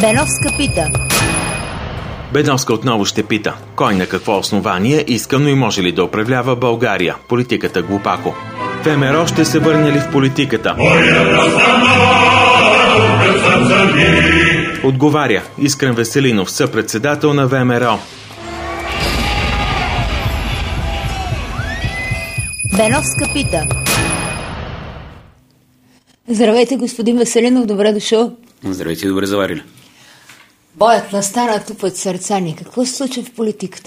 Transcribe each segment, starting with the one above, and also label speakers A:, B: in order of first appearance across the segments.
A: Беновска пита.
B: Беновска отново ще пита. Кой на какво основание иска, но и може ли да управлява България? Политиката глупако. ВМРО ще се върне ли в политиката? Отговаря Искрен Веселинов, съпредседател на ВМРО.
A: Беновска пита.
C: Здравейте, господин Веселинов, добре дошъл.
D: Здравейте, добре заварили.
C: Боят на стана тупат сърца ни. Какво се случва в политиката?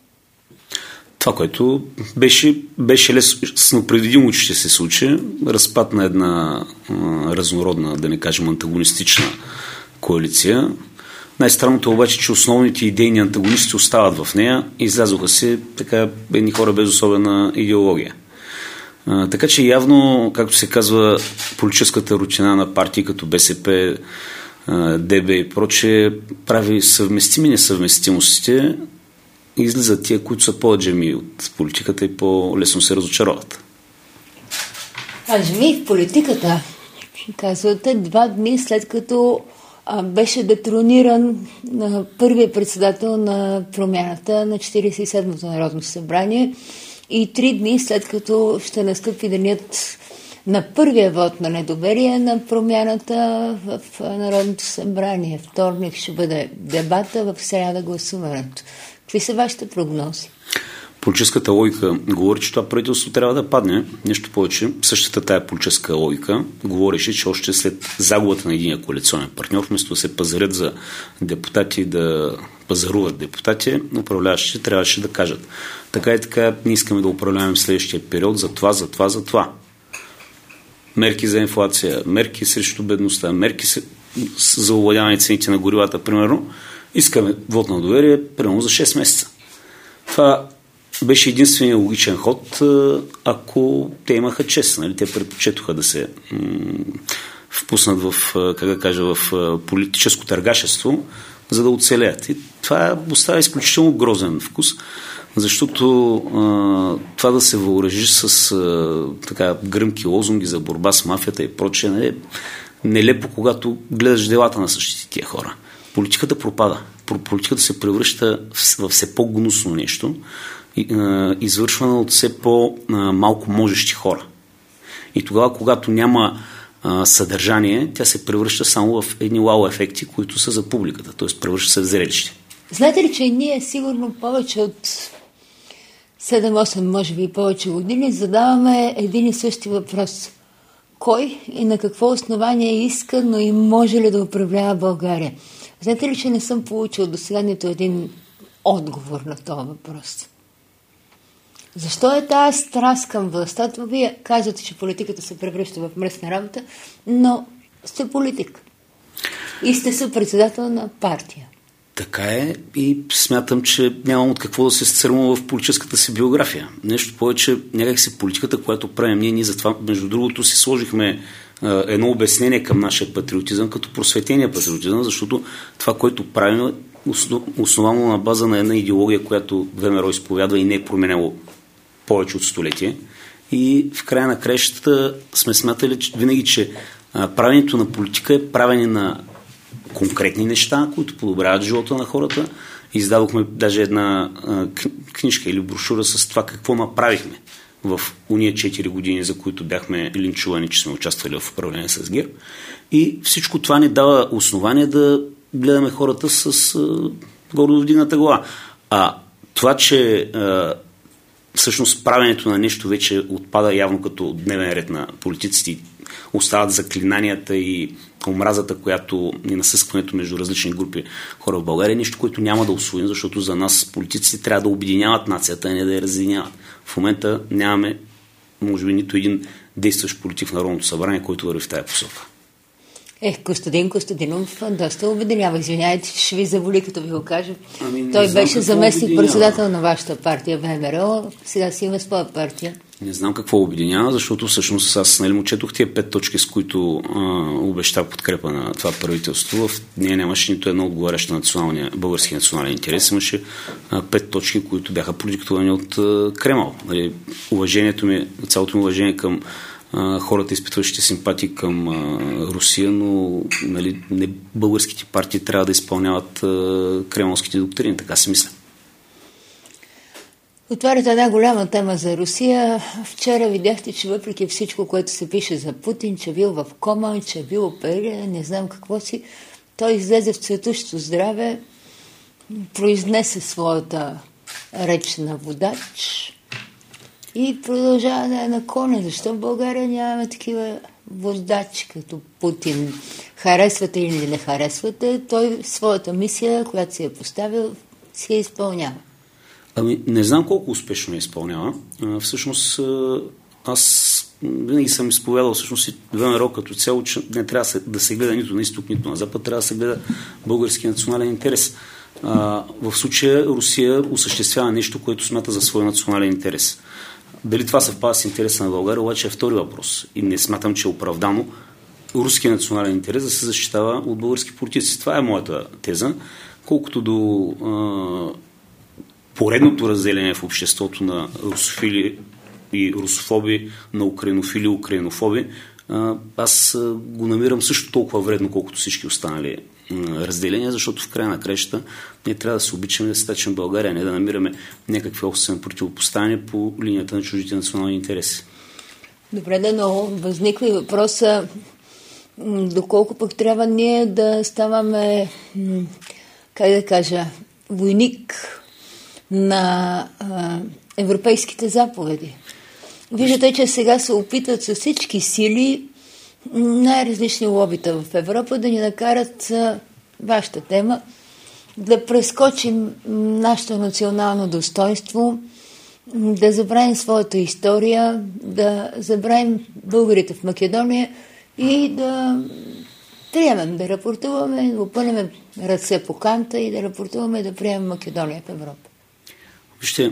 D: Това, което беше лесно предвидимо, че ще се случи. Разпад на една разнородна, да не кажем антагонистична коалиция. Най-странното обаче, че основните идейни антагонисти остават в нея. Излязоха се така едни хора без особена идеология. Така че явно, както се казва, политическата рутина на партии като БСП, ДБ и прочее, прави съвместими несъвместимостите и излизат тия, които са по-аджеми от политиката и по-лесно се разочароват.
C: Аджеми в политиката, казвате, 2 дни след като беше детрониран първият председател на промяната на 47-то Народно събрание и 3 дни след като ще настъпи денят на първия вод на недоверие на промяната в Народното събрание. Вторник ще бъде дебата, в сряда гласуването. Какви са вашите прогнози?
D: Политическата логика говори, че това правителство трябва да падне. Нещо повече, същата тая политическа логика говореше, че още след загубата на единия коалиционен партньор, вместо да се пазарят за депутати, да пазаруват депутати, управляващите трябваше да кажат: така и така, не искаме да управляваме в следващия период за това. Мерки за инфлация, мерки срещу бедността, мерки за овладяване цените на горивата, примерно. Искаме вод на доверие, примерно за 6 месеца. Това беше единствения логичен ход, ако те имаха чест. Нали? Те предпочетоха да се впуснат в политическо търгашество, за да оцелеят. И това оставя изключително грозен вкус, защото това да се въоръжи с гръмки лозунги за борба с мафията и прочее, нали, нелепо, когато гледаш делата на същите тия хора. Политиката пропада. Политиката се превръща в все по-гнусно нещо, извършвана от все по-малко можещи хора. И тогава, когато няма съдържание, тя се превръща само в едни вау ефекти, които са за публиката, т.е. превръща се в зрелище.
C: Знаете ли, че ние сигурно повече от 7-8, може би и повече години задаваме един и същи въпрос: кой и на какво основание иска, но и може ли да управлява България? Знаете ли, че не съм получил до сега нито един отговор на този въпрос? Защо е тази страст към властта? Вие казвате, че политиката се превръща в мръсна работа, но сте политик и сте съпредседател на партия.
D: Така е, и смятам, че нямам от какво да се сцърмам в политическата си биография. Нещо повече, някак си политиката, която правим ние затова, между другото, си сложихме едно обяснение към нашия патриотизъм като просветения патриотизъм, защото това, което правим, е основано на база на една идеология, която ВМРО изповядва и не е променяло повече от столетие. И в края на краищата сме смятали винаги, че правенето на политика е правене на конкретни неща, които подобряват живота на хората. Издадохме даже една книжка или брошура с това какво направихме в уния 4 години, за които бяхме линчувани, че сме участвали в управление с ГЕРБ. И всичко това ни дава основание да гледаме хората с гордо вдигната глава. А това, че всъщност правенето на нещо вече отпада явно като дневен ред на политиците, остават заклинанията и омразата, която и насъскването между различни групи хора в България, нещо, което няма да усвоим, защото за нас политиците трябва да обединяват нацията, а не да я разединяват. В момента нямаме, може би, нито един действащ политик в Народното събрание, който върви в тая посока.
C: Костадин Костадинов доста обединява. Извинявайте, че ще ви заболи, като ви го кажа. Той беше заместник-председател на вашата партия ВМРО, сега си има своя партия.
D: Не знам какво обединява, защото всъщност аз му четох тия 5 точки, с които обещах подкрепа на това правителство. В нея нямаше нито едно отговаряща на български национален интерес. Имаше 5 точки, които бяха продиктовани от Кремъл. Цялото ми уважение към хората, изпитващите симпатии към Русия, но нали, не българските партии трябва да изпълняват кремълските доктрини, така си мисля.
C: Отваряте една голяма тема за Русия. Вчера видяхте, че въпреки всичко, което се пише за Путин, че бил в кома, че бил опериран, не знам какво си, той излезе в цветущо здраве, произнесе своята реч на водач и продължава да е на коня. Защо в България нямаме такива водачи като Путин? Харесвате или не харесвате, той своята мисия, която си е поставил, си я изпълнява.
D: Ами, не знам колко успешно я изпълнява. Всъщност, аз винаги съм изповядал всъщност и ВМРО като цяло, че не трябва да се гледа нито на изток, нито на запад, трябва да се гледа български национален интерес. В случая Русия осъществява нещо, което смята за свой национален интерес. Дали това съвпада с интереса на България, обаче е втори въпрос. И не смятам, че е оправдано руския национален интерес да се защитава от български политици. Това е моята теза. Колкото до поредното разделение в обществото на русофили и русофоби, на украинофили и украинофоби, аз го намирам също толкова вредно, колкото всички останали разделения, защото в края на краищата ние трябва да се обичаме да се тачим България, не да намираме някакви осъдни противопоставяния по линията на чуждите национални интереси.
C: Добре, но възниква и въпроса доколко пък трябва ние да ставаме, как да кажа, войник на европейските заповеди. Виждате, че сега се опитват с всички сили най-различни лобита в Европа да ни накарат вашата тема да прескочим нашето национално достоинство, да забравим своята история, да забравим българите в Македония и да приемем да рапортуваме, да опънем ръце по канта и да рапортуваме да приемем Македония в Европа.
D: Вижте,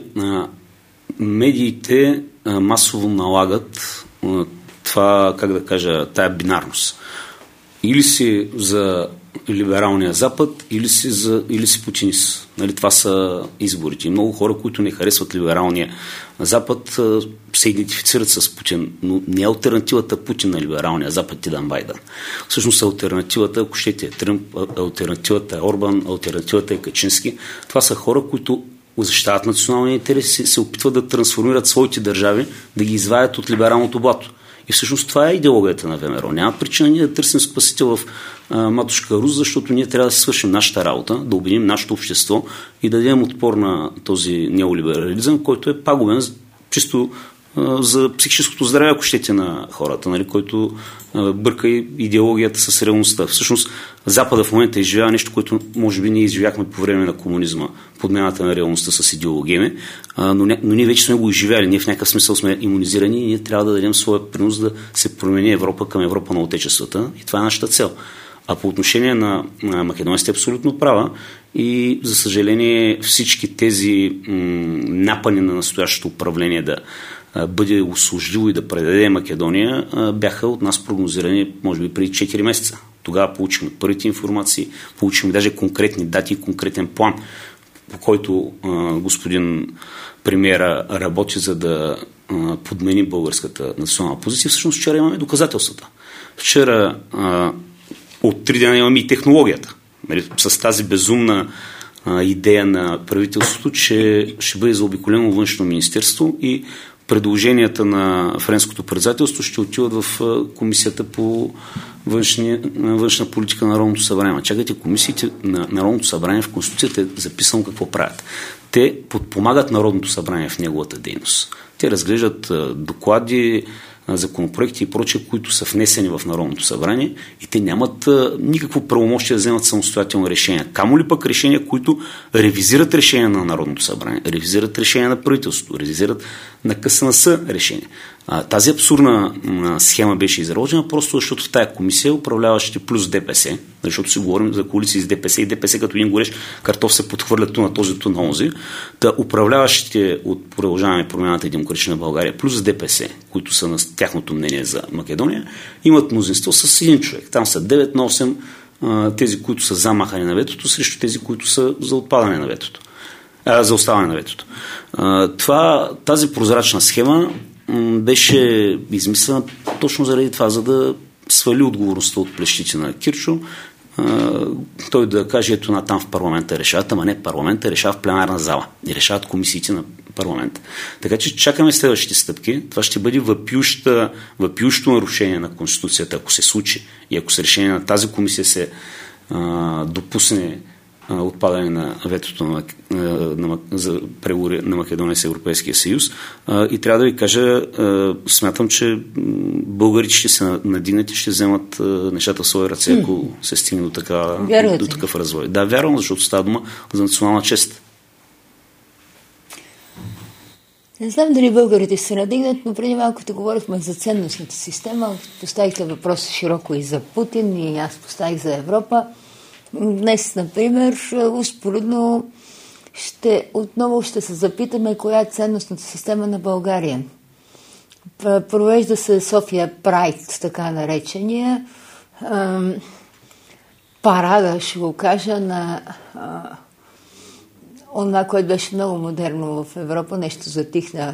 D: медиите масово налагат това, как да кажа, тая бинарност. Или си за либералния Запад, или си путинист. Нали, това са изборите. И много хора, които не харесват либералния Запад, се идентифицират с Путин. Но не е алтернативата Путин на либералния Запад и Дан Байден. Всъщност алтернативата, ако щете, е Тръмп, алтернативата е Орбан, алтернативата е Качински. Това са хора, които защитават националния интерес и се опитват да трансформират своите държави, да ги извадят от либералното блато. И всъщност това е идеологията на ВМРО. Няма причина ние да търсим спасител в матушка Рус, защото ние трябва да си свършим нашата работа, да обединим нашето общество и да дадем отпор на този неолиберализъм, който е пагубен чисто за психическото здраве, ако щете, на хората, нали, който бърка и идеологията с реалността. Всъщност Запада в момента изживява нещо, което може би ние изживяхме по време на комунизма, подмяната на реалността с идеологеми, но ние вече сме го изживяли. Ние в някакъв смисъл сме имунизирани и ние трябва да дадем своя принос да се промени Европа към Европа на отечествата и това е нашата цел. А по отношение на Македония сте абсолютно права и за съжаление всички тези напани на настоящото управление да бъде услужливо и да предаде Македония, бяха от нас прогнозирани, може би, преди 4 месеца. Тогава получихме първите информации, получихме даже конкретни дати и конкретен план, по който господин премиера работи, за да подмени българската национална позиция. Всъщност вчера имаме доказателствата. Вчера от 3 дена имаме и технологията. С тази безумна идея на правителството, че ще бъде заобиколено външно министерство и предложенията на френското председателство ще отиват в комисията по външна политика на Народното събрание. Чакайте, комисиите на Народното събрание в Конституцията е записано какво правят. Те подпомагат Народното събрание в неговата дейност. Те разглеждат доклади, законопроекти и прочее, които са внесени в Народното събрание и те нямат никакво правомощие да вземат самостоятелно решение. Камо ли пък решения, които ревизират решения на Народното събрание, ревизират решения на правителството, ревизират на КСНС решения. Тази абсурдна схема беше изработена просто защото в тая комисия управляващите плюс ДПС, защото си говорим за коалиции с ДПС и ДПС като един горещ картоф се подхвърлят ту на този, ту на онзи. Та управляващите от Продължаване промяната и Демократична България плюс ДПС, които са на тяхното мнение за Македония, имат мнозинство с един човек. Там са 9 на 8 тези, които са за махане на ветото, срещу тези, които са за отпадане на ветото. За оставане на ветото. Тази прозрачна схема беше измислена точно заради това, за да свали отговорността от плещите на Кирчо. Той да каже, ето там в парламента решават, ама не, парламента решава в пленарна зала и решават комисиите на парламента. Така че чакаме следващите стъпки. Това ще бъде въпиущо нарушение на Конституцията, ако се случи и ако с решение на тази комисия се допусне отпадане на ветото за преговори на Македония с Европейския съюз. И трябва да ви кажа, смятам, че българите ще се надигнат и ще вземат нещата в свои ръце, ако се стигне до такъв развой. Да, вярвам, защото става дума за национална чест.
C: Не знам дали българите се надигнат, но преди малко говорихме за ценностната система. Поставихте въпроса широко и за Путин, и аз поставих за Европа. Днес, например, успоредно отново ще се запитаме коя е ценностната система на България. Провежда се София Прайд, така наречения. Парада, ще го кажа, на онова, което беше много модерно в Европа, нещо затихна.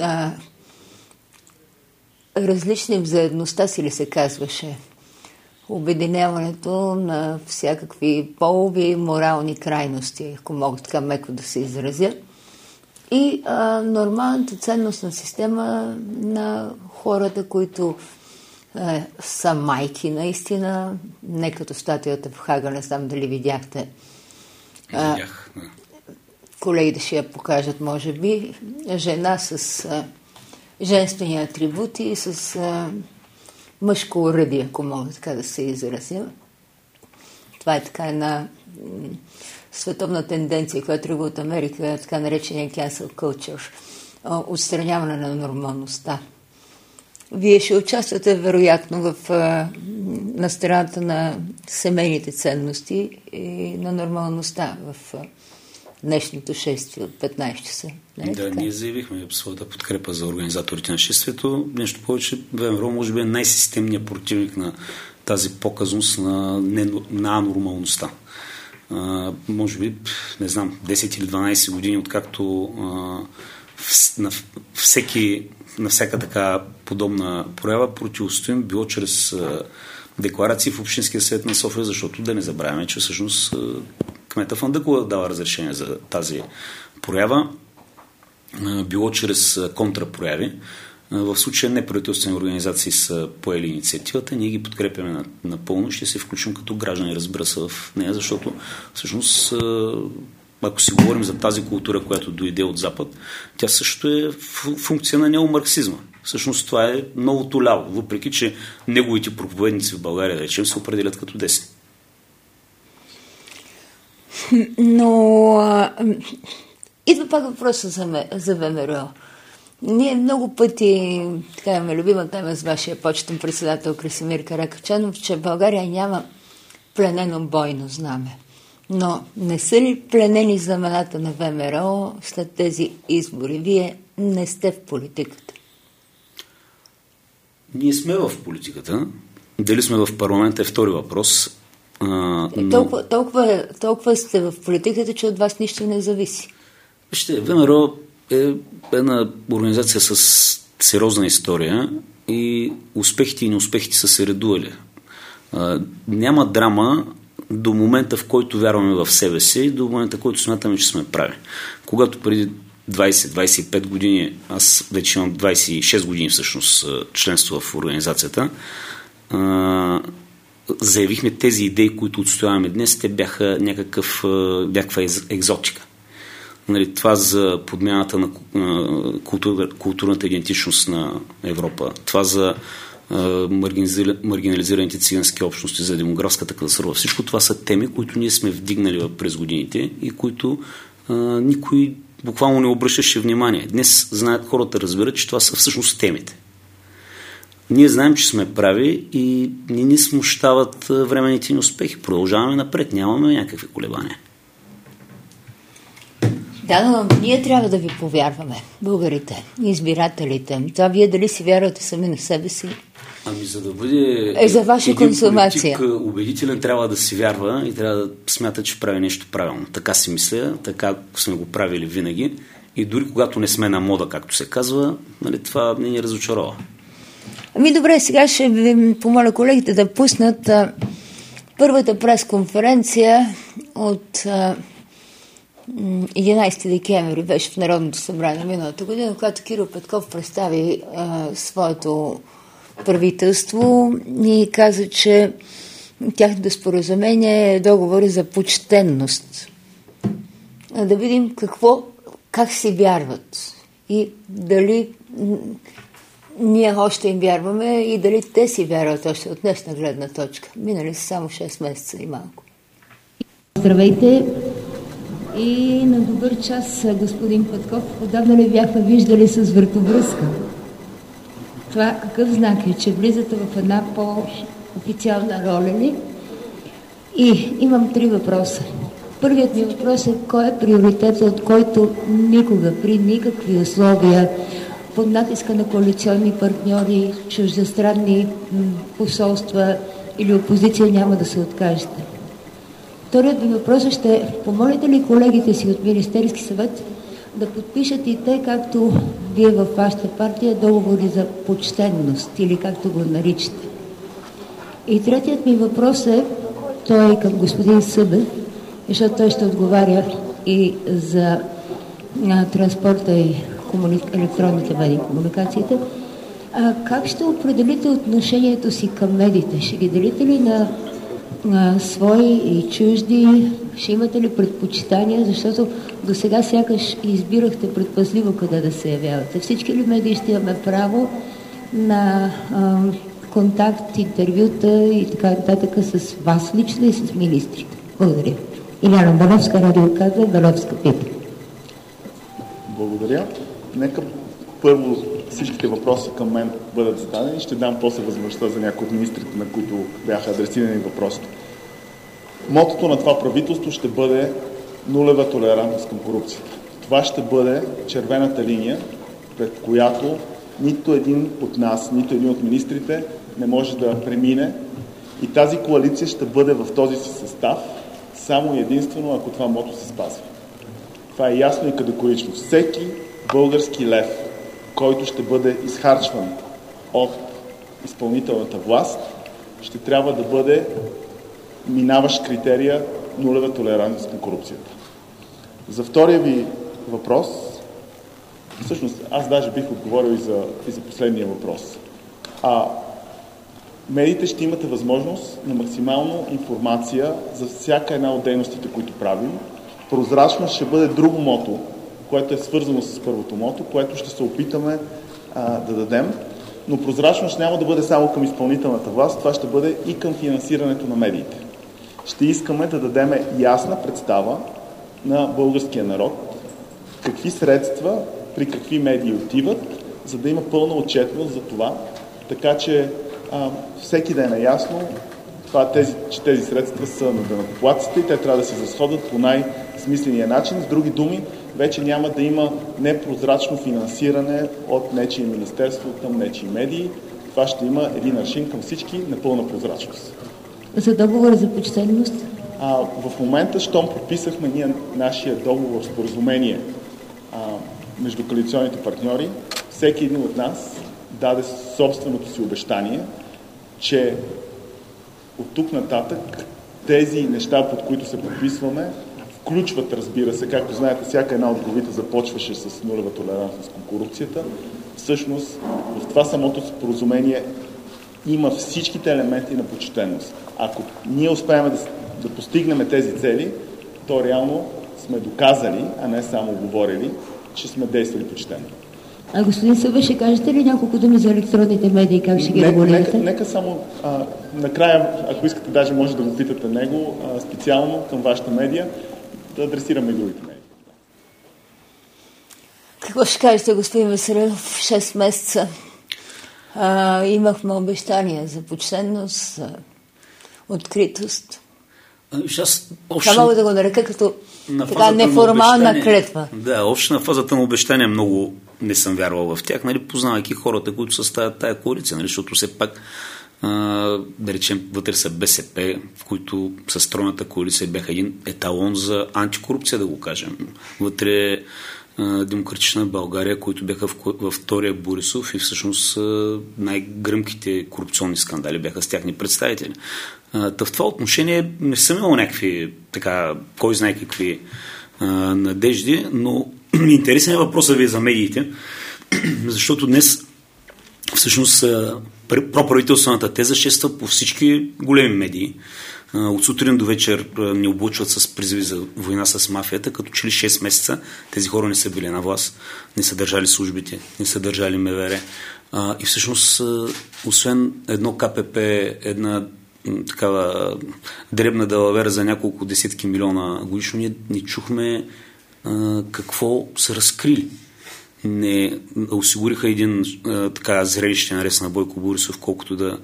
C: Различни взаедността си ли се казваше? Обединяването на всякакви полови морални крайности, ако мога така меко да се изразя. И нормалната ценностна система на хората, които са майки наистина, не като статията в Хага, не знам дали видяхте. Колегите ще я покажат, може би. Жена с женствени атрибути и с мъжко уръдие, ако мога така да се изразя. Това е така една световна тенденция, която тръгва от Америка, така наречения cancel culture, отстраняване на нормалността. Вие ще участвате вероятно на страната на семейните ценности и на нормалността в днешното шествие от 15 часа.
D: Да, ние заявихме своята подкрепа за организаторите на шествието. Нещо повече, ВМРО може би е най-системният противник на тази показност на анормалността. Може би, не знам, 10 или 12 години, откакто на всяка така подобна проява противостоим, било чрез декларации в Общинския съвет на София, защото да не забравяме, че всъщност кмета Фандъкова дава разрешение за тази проява, било чрез контрапрояви. В случая неправителствени организации са поели инициативата, ние ги подкрепяме напълно, ще се включим като граждани, разбира се, в нея, защото всъщност ако си говорим за тази култура, която дойде от Запад, тя също е функция на неомарксизма. Всъщност това е новото ляво, въпреки че неговите проповедници в България, да речем, се определят като десни.
C: Но идва пак въпроса за ВМРО. Ние много пъти, така имаме любима тема с вашия почетен председател Красимир Каракачанов, че в България няма пленено бойно знаме. Но не са ли пленени знамената на ВМРО след тези избори? Вие не сте в политиката.
D: Ние сме в политиката. Дали сме в парламента е втори въпрос.
C: Толкова сте в политиката, че от вас нищо не зависи.
D: Вижте, ВМРО е една организация с сериозна история и успехите и неуспехите са се редували. Няма драма до момента, в който вярваме в себе си и до момента, в който смятаме, че сме прави. Когато преди 20-25 години, аз вече имам 26 години всъщност членство в организацията, заявихме тези идеи, които отстояваме днес, те бяха някаква екзотика. Нали, това за подмяната на културната идентичност на Европа, това за маргинализираните цигански общности, за демографската катастрофа. Всичко това са теми, които ние сме вдигнали през годините и които никой буквално не обръщаше внимание. Днес знаят, хората разбират, че това са всъщност темите. Ние знаем, че сме прави и не ни смущават временните ни успехи. Продължаваме напред, нямаме някакви колебания.
C: Да, но ние трябва да ви повярваме, българите, избирателите. Това вие дали си вярвате сами на себе си?
D: Ами за да бъде
C: за ваша консумация.
D: Политик убедителен, трябва да си вярва и трябва да смята, че прави нещо правилно. Така си мисля, така сме го правили винаги И дори когато не сме на мода, както се казва, нали, това не ни разочарова.
C: Ами добре, сега ще ви помоля колегите да пуснат първата пресконференция от 11 декември, беше в Народното събрание миналата година, когато Кирил Петков представи своето правителство и каза, че тяхното споразумение е договори за почтенност. Да видим как си вярват и дали ние още им вярваме и дали те си вярват още от днешна гледна точка. Минали са само 6 месеца и малко. Здравейте и на добър час, господин Петков. Отдавна ли бяхме виждали с въртовръзка? Това какъв знак е, че влизате в една по-официална роля ли? И имам 3 въпроса. Първият ми въпрос е: кой е приоритетът, от който никога, при никакви условия, под натиска на коалиционни партньори, чуждестранни посолства или опозиция няма да се откажете? Вторият ми въпрос ще: помолите ли колегите си от Министерски съвет да подпишат и те, както вие във вашата партия, договори за почтенност или както го наричате? И третият ми въпрос е, той е към господин Събев, защото той ще отговаря и за транспорта и електронните медии, комуникациите. Как ще определите отношението си към медиите? Ще ги делите ли на свои и чужди? Ще имате ли предпочитания? Защото до сега сякаш избирахте предпазливо къде да се явявате. Всички ли медии ще имаме право на контакт, интервюта и така нататък с вас лично и с министрите? Благодаря. Иляна Бановска, Радио Каза, Бановска пита.
E: Благодаря. Нека първо всичките въпроси към мен бъдат зададени. Ще дам после възможността за някои от министрите, на които бяха адресирани въпросите. Мотото на това правителство ще бъде нулева толерантност към корупцията. Това ще бъде червената линия, пред която нито един от нас, нито един от министрите не може да премине, и тази коалиция ще бъде в този си състав само и единствено, ако това мото се спазва. Това е ясно и категорично. Всеки български лев, който ще бъде изхарчван от изпълнителната власт, ще трябва да бъде минаващ критерия нулева толерантност към корупцията. За втория ви въпрос, всъщност аз даже бих отговорил и за последния въпрос. Медиите ще имате възможност на максимално информация за всяка една от дейностите, които правим. Прозрачност ще бъде друго мото, което е свързано с първото мото, което ще се опитаме да дадем. Но прозрачност няма да бъде само към изпълнителната власт, това ще бъде и към финансирането на медиите. Ще искаме да дадем ясна представа на българския народ какви средства при какви медии отиват, за да има пълна отчетност за това, така че всеки да е наясно, че тези средства са на данъкоплатците и те трябва да се разходят по най-смисления начин. С други думи, вече няма да има непрозрачно финансиране от нечие министерство към нечии медии. Това ще има един аршин към всички на пълна прозрачност.
C: За договор за почтенност?
E: В момента, щом подписахме ние нашия договор, споразумение между коалиционните партньори, всеки един от нас даде собственото си обещание, че от тук нататък тези неща, под които се подписваме, включват, разбира се, както знаете, всяка една от главите започваше с нулева толерантност към корупцията. Всъщност, в това самото споразумение има всичките елементи на почтенност. Ако ние успеем да постигнем тези цели, то реално сме доказали, а не само говорили, че сме действали почтено.
C: Господин Събев, ще кажете ли няколко думи за електронните медии, как ще ги регулирате?
E: Нека само накрая, ако искате, даже може да го питате него, специално към вашата медия, да адресираме и другите медии.
C: Какво ще кажете, господин Веселинов? 6 месеца имахме обещания за почтенност, за откритост. Това мога да го нарека като така неформална клетва.
D: Да, още на фазата на обещания много не съм вярвал в тях, познавайки хората, които съставят тая коалиция, защото все пак да речем, вътре са БСП, в които със тройната коалиция бяха един еталон за антикорупция, да го кажем. Вътре Демократична България, които бяха във втория Борисов и всъщност най-гръмките корупционни скандали бяха с тяхни представители. В това отношение не съм имал някакви, така, кой знае какви надежди, но интересен е въпросът ви за медиите, защото днес всъщност проправителствената теза шества по всички големи медии. От сутрин до вечер ни облучват с призиви за война с мафията, като че ли 6 месеца тези хора не са били на власт, не са държали службите, не са държали МВР. И всъщност, освен едно КПП, една такава дребна далавера за няколко десетки милиона годишно, ние не чухме какво са разкрили. Не осигуриха един така зрелищен арест на Бойко Борисов, колкото да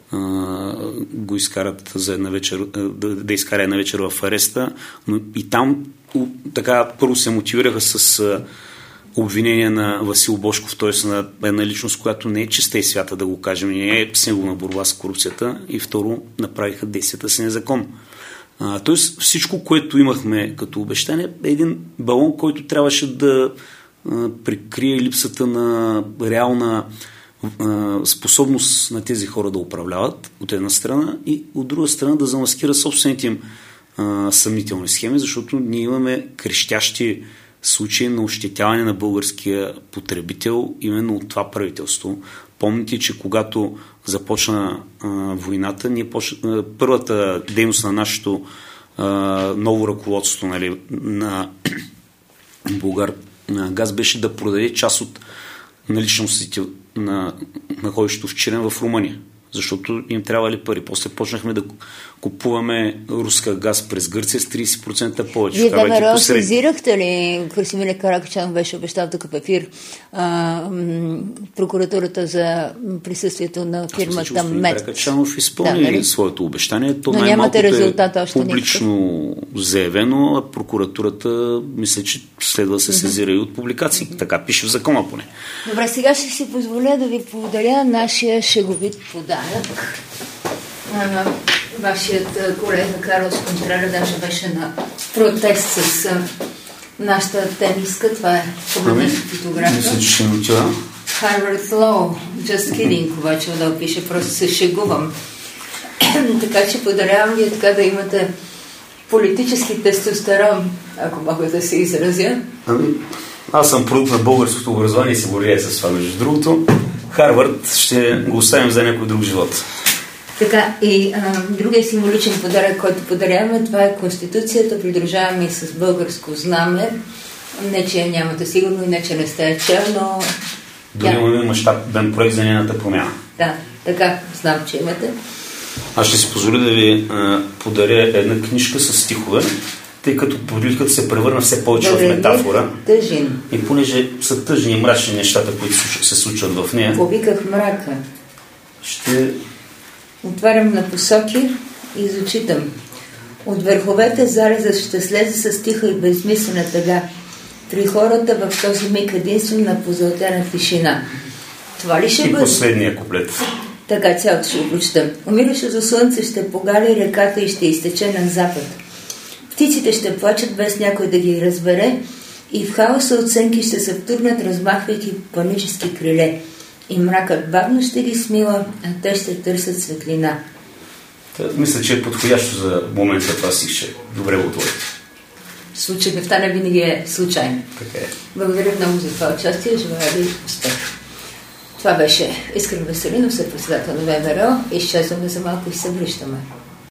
D: го изкарат за една вечер, да изкара една вечер в ареста, но и там така първо се мотивираха с обвинение на Васил Божков, т.е. на една личност, която не е чиста и свята, да го кажем, не е символ на борба с корупцията, и второ, направиха действията си незаконно. Т.е. всичко, което имахме като обещание, е един балон, който трябваше да прикрие липсата на реална способност на тези хора да управляват от една страна и от друга страна да замаскира собствените им съмнителни схеми, защото ние имаме крещящи случаи на ощетяване на българския потребител именно от това правителство. Помните, че когато започна войната, първата дейност на нашето ново ръководство, нали, на Булгаргаз беше да продаде част от наличностите на находището в Чирен в Румъния, защото им трябвали пари. После почнахме да купуваме руска газ през Гърция с 30% повече.
C: Вие ВМРО сезирахте ли? Красимир Каракачанов беше обещал тук в ефир прокуратурата за присъствието на фирмата МЕД.
D: Каракачанов изпълни своето обещание. То
C: но нямате резултат още
D: публично заявено, а прокуратурата мисля, че следва да се сезира и от публикации. Така пише в закона поне.
C: Добре, сега ще си позволя да ви подаря нашия шеговит подарък. Вашият колега Карлос Контрера даже беше на протест с нашата тениска. Това е фотография.
D: Мисля, че ще нотира.
C: Harvard Law. Just kidding, обаче да пише, просто се шегувам. Така че подарявам ви така да имате политически тестостерон, ако мога да се изразя.
D: Аз съм продукт на българското образование и се гордея с това, между другото. Харвард ще го оставим за някой друг живот.
C: Така, и другия символичен подарък, който подаряваме, това е Конституцията. Придружаваме и с българско знаме. Не, че я нямате сигурно и не, че не сте чел, но...
D: Дори имаме мащабен проект за нейната промяна.
C: Да, така, знам, че имате.
D: Аз ще си позволя да ви подаря една книжка с стихове, тъй като политиката се превърна все повече в метафора.
C: Тъжен.
D: И понеже са тъжни и мрачни нещата, които се случват в нея...
C: Повиках мрака.
D: Ще...
C: Отварям на посоки и зачитам. От върховете зарезът ще слезе с тиха и безмислена тъга. При хората в този миг единствено на позълтена тишина. Това ли ще бъде?
D: И последния куплет.
C: Така цялото ще обручта. Умиращото слънце ще погали реката и ще изтече на запад. Птиците ще плачат без някой да ги разбере и в хаоса оценки ще се втурнат, размахвайки панически криле. И мракът бавно ще ги смила, а те ще търсят светлина.
D: Мисля, че е подходящо за момента това си ще добре го отворите.
C: Случайността не винаги е случайна.
D: Така е.
C: Благодаря много за това участие. Желая ви успех. Това беше Искрен Веселинов, съпредседател на ВМРО. Изчезваме за малко и се връщаме.